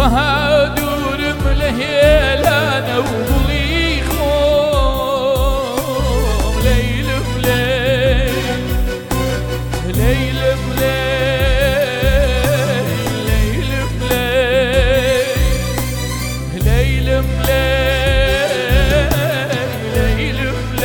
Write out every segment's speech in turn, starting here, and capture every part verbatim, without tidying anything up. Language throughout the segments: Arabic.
وهادور ملهيلانة وبلي خوم ليل بليل ليل بليل ليل بليل ليل بليل ليل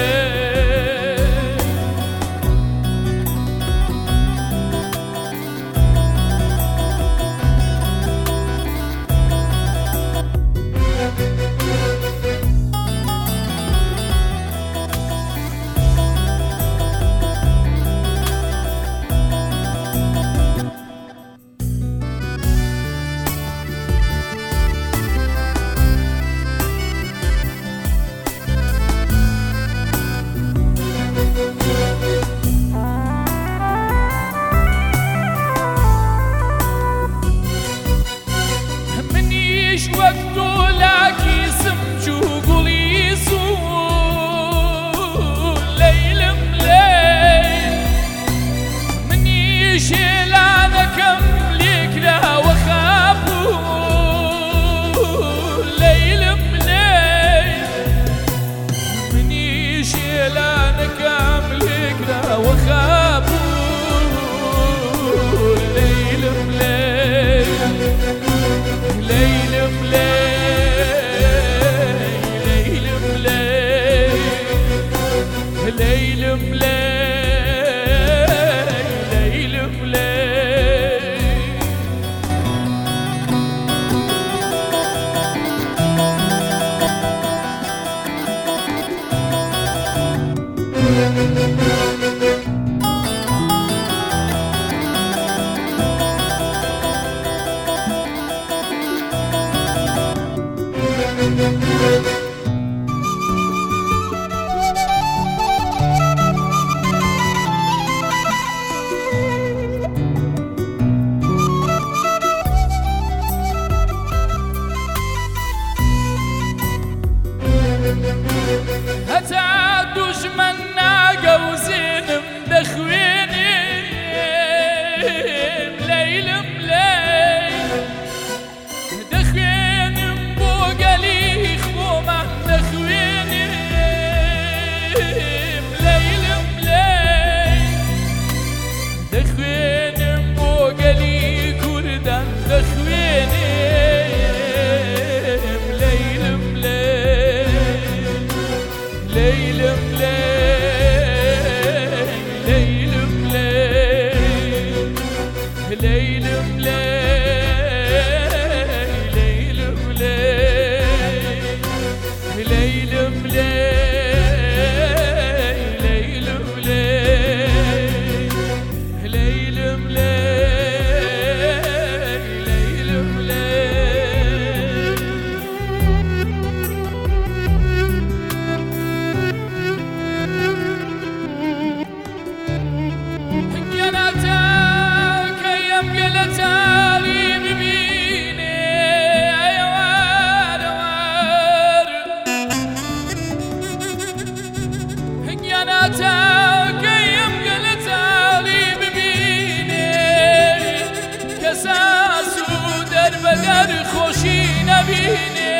وقتو لاكي سمجو قولي سول ليل مليل من يشيل انا كملك لا وخافو ليل مليل من يشيل انا كملك لا وخافو ليل مليل ليل ليل ليل ليل ليل هتا دجمنا قوزين مدخويني مليل مليل دخوين مبوقلي خوما دخويني مليل مليل دخوين مبوقلي كردان دخويني مليل مليل ليل ليل ليل ليل ليل ليل خوشی نبینه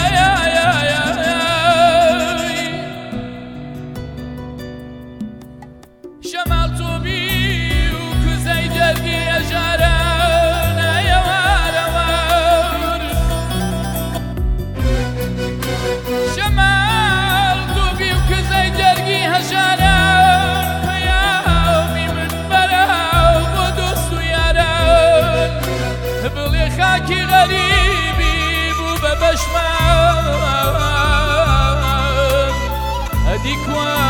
شمال تو بی و کزای درگی اجاران شمال تو بی و کزای درگی اجاران پیامی من براو و دوست و یاران بلی خاکی غریبی بو ببشمان ادی کوان